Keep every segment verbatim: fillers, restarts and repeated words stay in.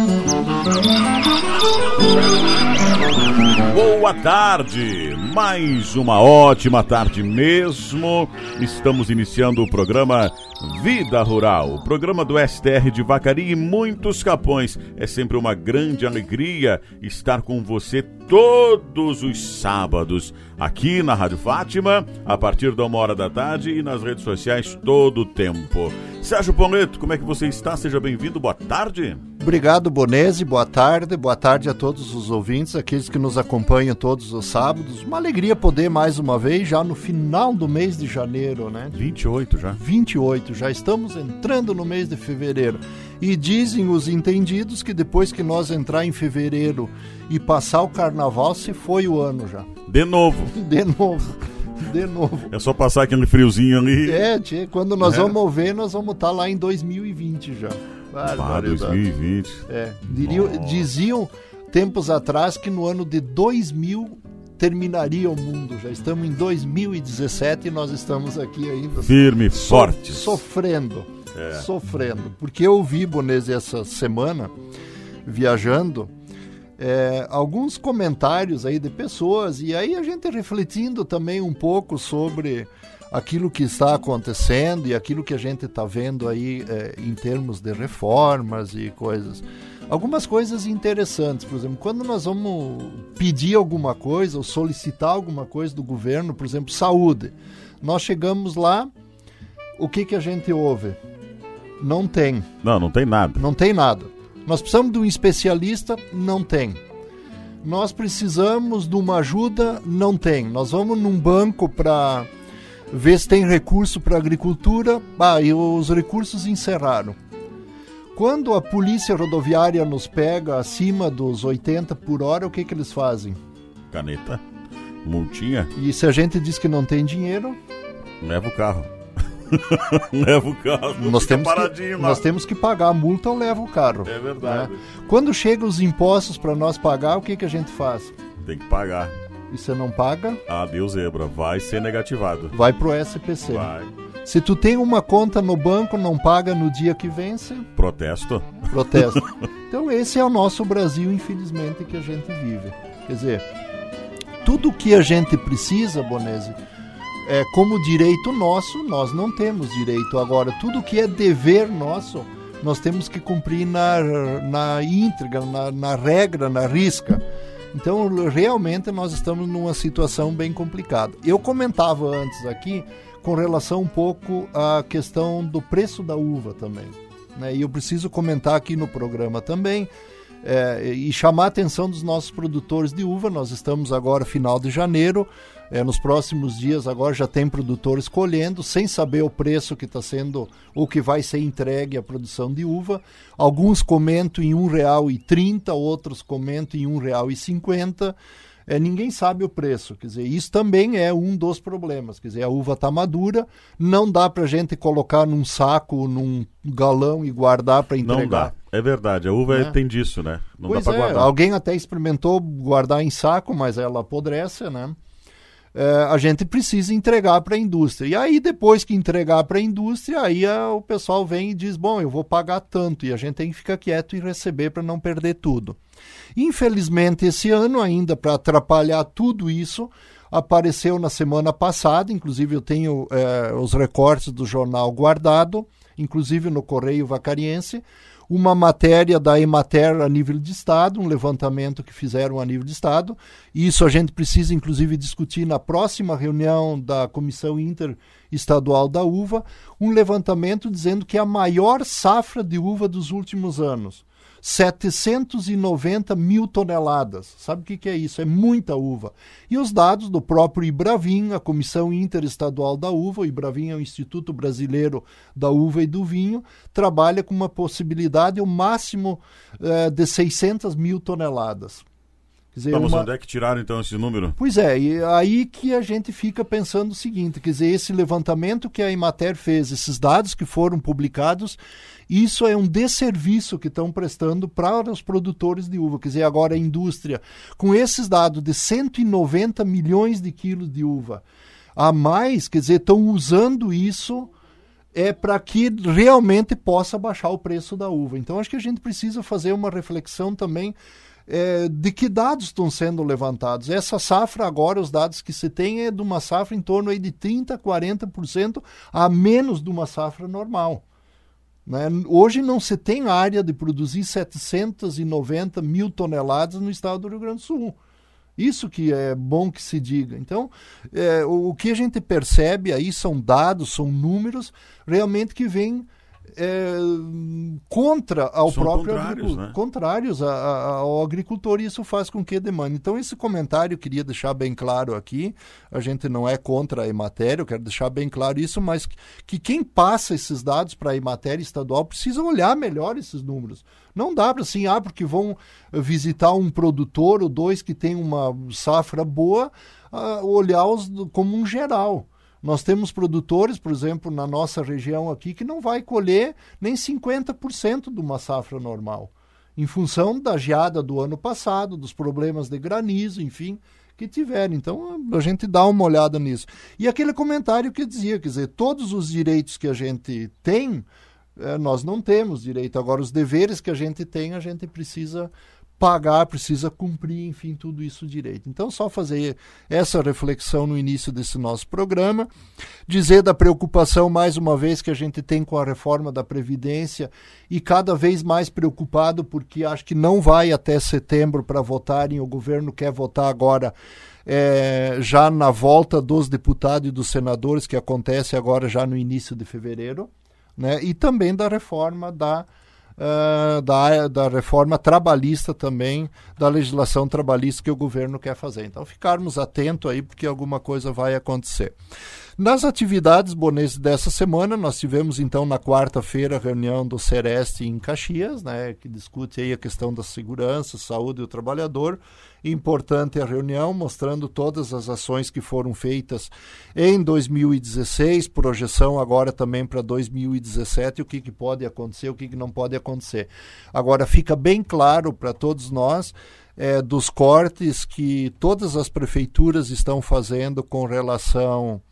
Boa tarde, mais uma ótima tarde mesmo. Estamos iniciando o programa Vida Rural, o programa do S T R de Vacaria e muitos Capões. É sempre uma grande alegria estar com você todos os sábados aqui na Rádio Fátima, a partir da uma hora da tarde e nas redes sociais todo o tempo. Sérgio Poleto, como é que você está? Seja bem-vindo, boa tarde. Obrigado, Bonese, boa tarde, boa tarde a todos os ouvintes, aqueles que nos acompanham todos os sábados. Uma alegria poder mais uma vez, já no final do mês de janeiro, né? vinte e oito já. vinte e oito, já estamos entrando no mês de fevereiro. E dizem os entendidos que depois que nós entrar em fevereiro e passar o carnaval, se foi o ano já. De novo. De novo. De novo. É só passar aquele friozinho ali. É, tchê, quando nós é. vamos ver, nós vamos estar lá em dois mil e vinte já. Ah, dois mil e vinte. É, diriam, diziam tempos atrás que no ano de dois mil terminaria o mundo. Já estamos em dois mil e dezessete e nós estamos aqui ainda. Firme e so, forte. Sofrendo. É. Sofrendo. Porque eu vi, Bonese, essa semana, viajando, é, alguns comentários aí de pessoas, e aí a gente refletindo também um pouco sobre aquilo que está acontecendo e aquilo que a gente está vendo aí é, em termos de reformas e coisas. Algumas coisas interessantes, por exemplo, quando nós vamos pedir alguma coisa ou solicitar alguma coisa do governo, por exemplo, saúde, nós chegamos lá, o que, que a gente ouve? Não tem. Não, não tem nada. Não tem nada. Nós precisamos de um especialista? Não tem. Nós precisamos de uma ajuda? Não tem. Nós vamos num banco para ver se tem recurso para agricultura, ah, e os recursos encerraram. Quando a polícia rodoviária nos pega acima dos oitenta por hora, o que que eles fazem? Caneta, multinha. E se a gente diz que não tem dinheiro? Leva o carro. Leva o carro. Nós temos, que, nós temos que pagar a multa ou leva o carro. É verdade. Né? Quando chegam os impostos para nós pagar, o que que a gente faz? Tem que pagar. E você não paga? Adeus, zebra. Vai ser negativado. Vai pro S P C. Vai. Se tu tem uma conta no banco, não paga no dia que vence? Protesto. Protesto. Então esse é o nosso Brasil, infelizmente, que a gente vive. Quer dizer, tudo que a gente precisa, Bonese, é como direito nosso, nós não temos direito. Agora, tudo que é dever nosso, nós temos que cumprir na, na íntegra, na, na regra, na risca. Então, realmente, nós estamos numa situação bem complicada. Eu comentava antes aqui com relação um pouco à questão do preço da uva também, né? E eu preciso comentar aqui no programa também é, e chamar a atenção dos nossos produtores de uva. Nós estamos agora final de janeiro, é, nos próximos dias agora já tem produtores colhendo, sem saber o preço que está sendo ou que vai ser entregue à produção de uva. Alguns comentam em um real e trinta, outros comentam em um real e cinquenta. É, ninguém sabe o preço, quer dizer, isso também é um dos problemas, quer dizer, a uva está madura, não dá para a gente colocar num saco, num galão e guardar para entregar. Não dá, é verdade, a uva é. tem disso, né? Não pois dá para é, guardar. Alguém até experimentou guardar em saco, mas ela apodrece, né? É, a gente precisa entregar para a indústria. E aí, depois que entregar para a indústria, aí a, o pessoal vem e diz, bom, eu vou pagar tanto, e a gente tem que ficar quieto e receber para não perder tudo. Infelizmente, esse ano ainda, para atrapalhar tudo isso, apareceu na semana passada, inclusive eu tenho é, os recortes do jornal guardado, inclusive no Correio Vacariense, uma matéria da Emater a nível de Estado, um levantamento que fizeram a nível de Estado. Isso a gente precisa, inclusive, discutir na próxima reunião da Comissão Interestadual da Uva, um levantamento dizendo que é a maior safra de uva dos últimos anos. setecentos e noventa mil toneladas. Sabe o que, que é isso? É muita uva. E os dados do próprio IBRAVIN, a Comissão Interestadual da Uva, o IBRAVIN é o Instituto Brasileiro da Uva e do Vinho, trabalha com uma possibilidade, o máximo eh, de seiscentas mil toneladas. Quer dizer, Vamos, uma... onde é que tiraram então esse número? Pois é, e aí que a gente fica pensando o seguinte, quer dizer, esse levantamento que a Emater fez, esses dados que foram publicados, isso é um desserviço que estão prestando para os produtores de uva. Quer dizer, agora a indústria, com esses dados de cento e noventa milhões de quilos de uva a mais, quer dizer, estão usando isso é para que realmente possa baixar o preço da uva. Então, acho que a gente precisa fazer uma reflexão também é, de que dados estão sendo levantados. Essa safra agora, os dados que se tem é de uma safra em torno aí de trinta por cento, quarenta por cento a menos de uma safra normal. Né? Hoje não se tem área de produzir setecentos e noventa mil toneladas no estado do Rio Grande do Sul. Isso que é bom que se diga. Então, é, o, o que a gente percebe aí são dados, são números realmente que vêm é, contra ao são próprio contrários, agricultor, né? contrários a, a, ao agricultor, e isso faz com que demande. Então, esse comentário eu queria deixar bem claro aqui. A gente não é contra a Emater, eu quero deixar bem claro isso, mas que, que quem passa esses dados para a Emater estadual precisa olhar melhor esses números. Não dá para assim, ah, porque vão visitar um produtor ou dois que tem uma safra boa, uh, olhar-os como um geral. Nós temos produtores, por exemplo, na nossa região aqui, que não vai colher nem cinquenta por cento de uma safra normal, em função da geada do ano passado, dos problemas de granizo, enfim, que tiveram. Então, a gente dá uma olhada nisso. E aquele comentário que dizia, quer dizer, todos os direitos que a gente tem, nós não temos direito. Agora, os deveres que a gente tem, a gente precisa pagar, precisa cumprir, enfim, tudo isso direito. Então, só fazer essa reflexão no início desse nosso programa, dizer da preocupação, mais uma vez, que a gente tem com a reforma da Previdência, e cada vez mais preocupado, porque acho que não vai até setembro para votarem, o governo quer votar agora, é, já na volta dos deputados e dos senadores, que acontece agora já no início de fevereiro, né? E também da reforma da Uh, da, da reforma trabalhista também, da legislação trabalhista que o governo quer fazer. Então, ficarmos atentos aí, porque alguma coisa vai acontecer. Nas atividades, Bonês, dessa semana, nós tivemos, então, na quarta-feira, a reunião do Sereste em Caxias, né, que discute aí a questão da segurança, saúde do trabalhador. Importante a reunião, mostrando todas as ações que foram feitas em dois mil e dezesseis, projeção agora também para dois mil e dezessete, o que, que pode acontecer, o que, que não pode acontecer. Agora, fica bem claro para todos nós é, dos cortes que todas as prefeituras estão fazendo com relação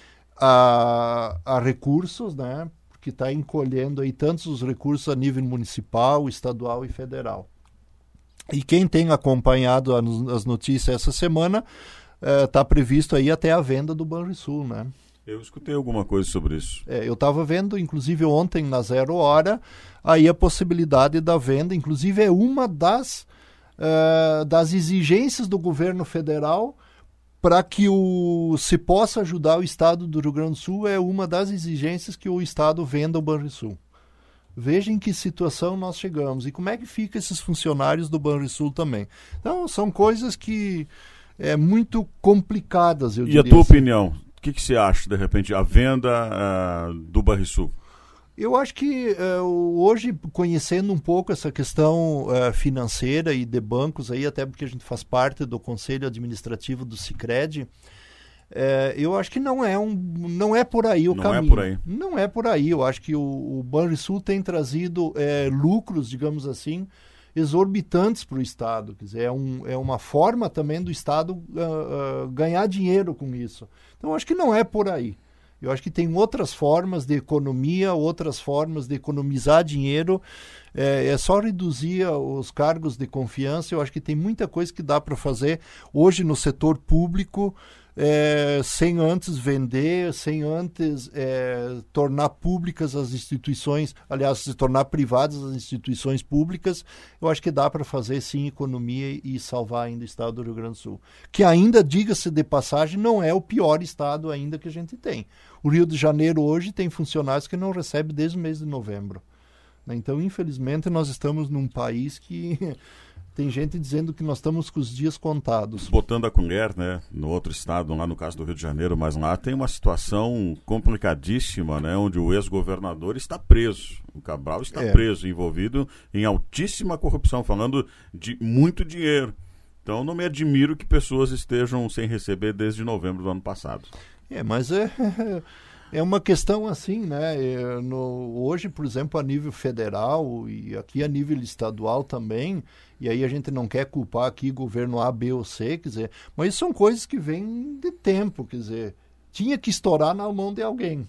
a, a recursos, né, porque está encolhendo aí tantos os recursos a nível municipal, estadual e federal. E quem tem acompanhado as notícias essa semana, está eh, previsto aí até a venda do Banrisul, né? Eu escutei alguma coisa sobre isso. É, eu estava vendo, inclusive ontem na Zero Hora, aí a possibilidade da venda, inclusive é uma das, uh, das exigências do governo federal para que o, se possa ajudar o estado do Rio Grande do Sul, é uma das exigências que o estado venda o Banrisul. Veja em que situação nós chegamos e como é que fica esses funcionários do Banrisul também. Então, são coisas que é muito complicadas, eu diria. E a tua assim. opinião? O que, que você acha, de repente, a venda uh, do Banrisul? Eu acho que uh, hoje, conhecendo um pouco essa questão uh, financeira e de bancos, aí, até porque a gente faz parte do Conselho Administrativo do Sicredi, É, eu acho que não é, um, não é por aí o não caminho. É por aí. Não é por aí. Eu acho que o, o Banrisul tem trazido é, lucros, digamos assim, exorbitantes para o Estado. Quer dizer, é, um, é uma forma também do Estado uh, uh, ganhar dinheiro com isso. Então, eu acho que não é por aí. Eu acho que tem outras formas de economia, outras formas de economizar dinheiro. É, é só reduzir os cargos de confiança. Eu acho que tem muita coisa que dá para fazer hoje no setor público, É, sem antes vender, sem antes é, tornar públicas as instituições, aliás, se tornar privadas as instituições públicas. Eu acho que dá para fazer sim economia e salvar ainda o estado do Rio Grande do Sul, que ainda, diga-se de passagem, não é o pior estado ainda que a gente tem. O Rio de Janeiro hoje tem funcionários que não recebem desde o mês de novembro. Então, infelizmente, nós estamos num país que tem gente dizendo que nós estamos com os dias contados. Botando a colher, né, no outro estado, lá no caso do Rio de Janeiro, mas lá tem uma situação complicadíssima, né, onde o ex-governador está preso. O Cabral está é. preso, envolvido em altíssima corrupção, falando de muito dinheiro. Então, não me admiro que pessoas estejam sem receber desde novembro do ano passado. É, mas é... É uma questão assim, né? É, no, hoje, por exemplo, a nível federal e aqui a nível estadual também, e aí a gente não quer culpar aqui governo A, B ou C, quer dizer, mas são coisas que vêm de tempo, quer dizer, tinha que estourar na mão de alguém.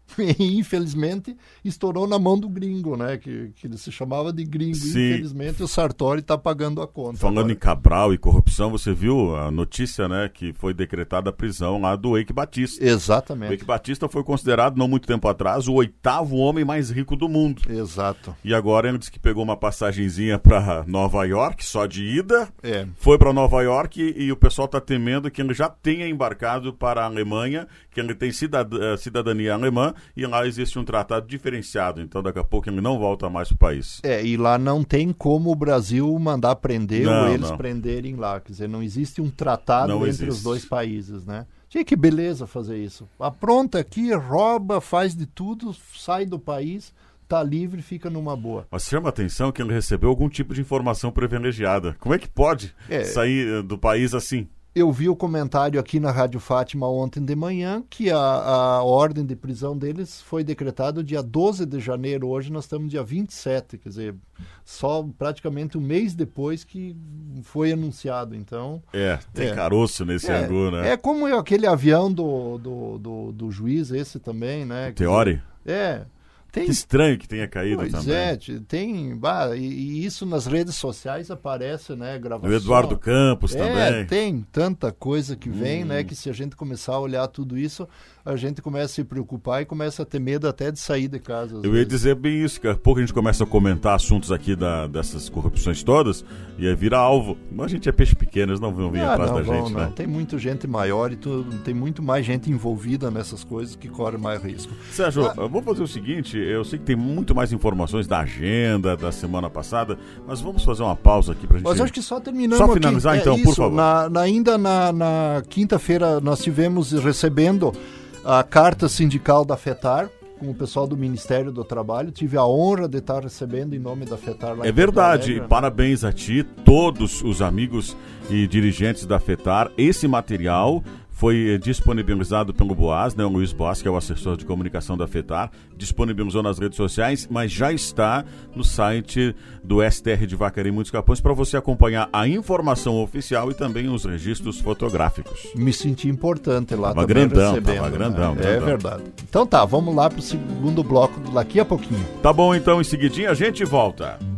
E, infelizmente, estourou na mão do gringo, né? Que, que ele se chamava de gringo. Sim. Infelizmente, o Sartori está pagando a conta. Falando agora. em Cabral e corrupção, você viu a notícia, né? Que foi decretada a prisão lá do Eike Batista. Exatamente. O Eike Batista foi considerado, não muito tempo atrás, o oitavo homem mais rico do mundo. Exato. E agora ele disse que pegou uma passagenzinha para Nova York, só de ida. É. Foi para Nova York e, e o pessoal está temendo que ele já tenha embarcado para a Alemanha, que ele tem cidad- cidadania alemã. E lá existe um tratado diferenciado, então daqui a pouco ele não volta mais para o país. É, e lá não tem como o Brasil mandar prender não, ou eles não. prenderem lá. Quer dizer, não existe um tratado não entre existe. os dois países, né? Tinha que beleza fazer isso. Apronta aqui, rouba, faz de tudo, sai do país, tá livre, fica numa boa. Mas chama a atenção que ele recebeu algum tipo de informação privilegiada. Como é que pode É. sair do país assim? Eu vi o comentário aqui na Rádio Fátima ontem de manhã que a, a ordem de prisão deles foi decretada dia doze de janeiro. Hoje nós estamos dia vinte e sete, quer dizer, só praticamente um mês depois que foi anunciado. Então, É, tem É. caroço nesse é, angu, né? é como aquele avião do, do, do, do juiz, esse também, né? Teori? É. Tem, Que estranho que tenha caído pois também. é, t- tem, bah, e, e isso nas redes sociais aparece, né, gravação. O Eduardo Campos é, também. tem tanta coisa que vem, Hum. né, que se a gente começar a olhar tudo isso, a gente começa a se preocupar e começa a ter medo até de sair de casa. às Eu ia vezes. dizer bem isso, que daqui a pouco a gente começa a comentar assuntos aqui da, dessas corrupções todas e aí vira alvo. Mas a gente é peixe pequeno, eles não vão vir Ah, atrás não, da vão, gente, não. né? Tem muita gente maior e tudo, tem muito mais gente envolvida nessas coisas que corre mais risco. Sérgio, Ah. eu vou fazer o seguinte, eu sei que tem muito mais informações da agenda da semana passada, mas vamos fazer uma pausa aqui pra gente... Mas acho que só terminando Só finalizar, aqui, então, é por isso, favor. na- na- ainda na, na quinta-feira nós tivemos recebendo a carta sindical da FETAR, com o pessoal do Ministério do Trabalho. Tive a honra de estar recebendo em nome da FETAR lá É em verdade, Porto Alegre, né? parabéns a ti, todos os amigos e dirigentes da FETAR. Esse material foi eh, disponibilizado pelo Boaz, né, o Luiz Boaz, que é o assessor de comunicação da FETAR, disponibilizou nas redes sociais, mas já está no site do S T R de Vacaria e Muitos Capões para você acompanhar a informação oficial e também os registros fotográficos. Me senti importante lá Tava também grandão, recebendo. tava né? grandão, É grandão. verdade. Então tá, vamos lá para o segundo bloco daqui a pouquinho. Tá bom, então, em seguidinho a gente volta.